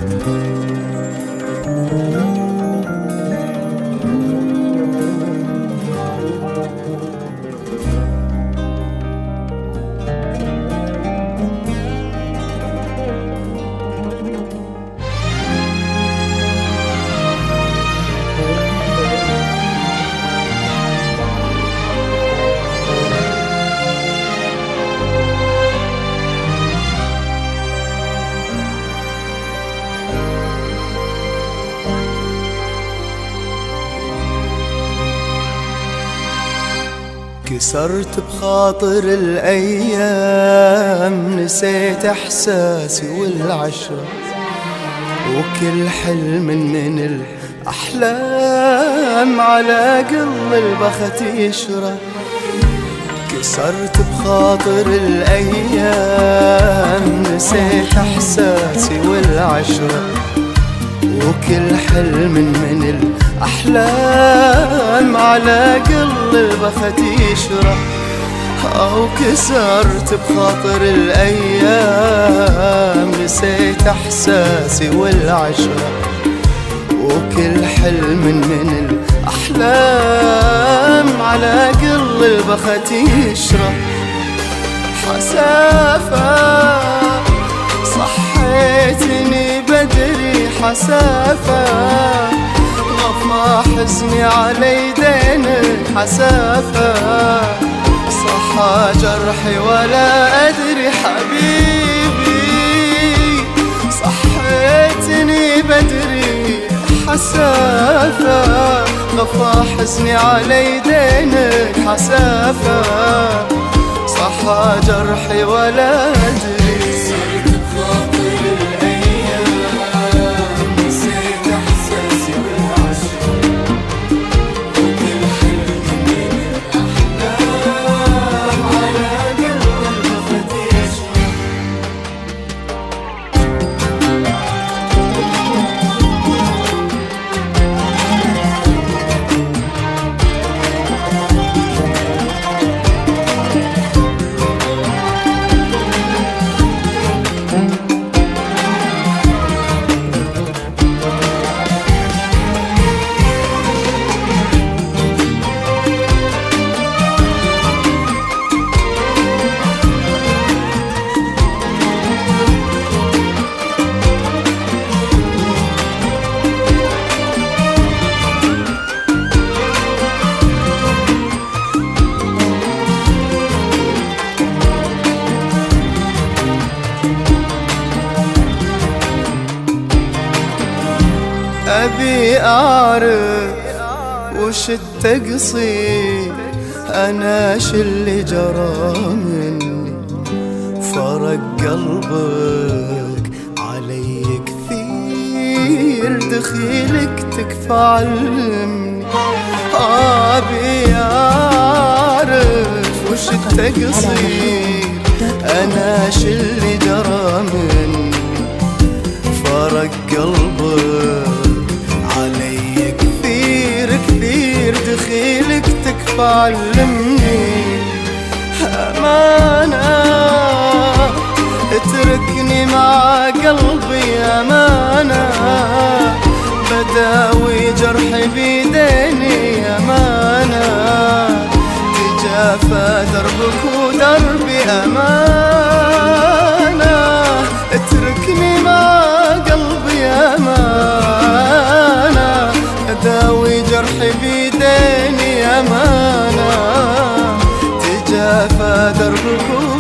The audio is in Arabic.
كسرت بخاطر الأيام، نسيت إحساسي والعشرة، وكل حلم من الأحلام على قلب البخت يشرى. كسرت بخاطر الأيام، نسيت إحساسي والعشرة، وكل حلم من الأحلام على قلب البخت يشرى. أو كسرت بخاطر الأيام، نسيت إحساسي والعشرة، وكل حلم من الأحلام على قلب البخت يشرى. حسافة صحيتني بدري، حسافة غفى حزني على يدينك، حسافة صحى جرحي ولا أدري حبيبي، صحيتني بدري حسافة غفى حزني على يدينك، حسافة صحى جرحي ولا أدري. أبي أعرف وش التقصير، أنا شلي جرى مني، فرق قلبك علي كثير، دخيلك تكفى علمني. أبي أعرف وش التقصير، أنا شلي جرى مني، فرق قلبك علي كثير كثير، دخيلك تكفى علمني. أمانة اتركني مع قلبي، أمانة بداوي جرحي بيديني، أمانة تجافى دربك ودربي، أمانة اتركني مع قلبي، أمانة أداوي جرحي بيديني، أمانة تجافى دربك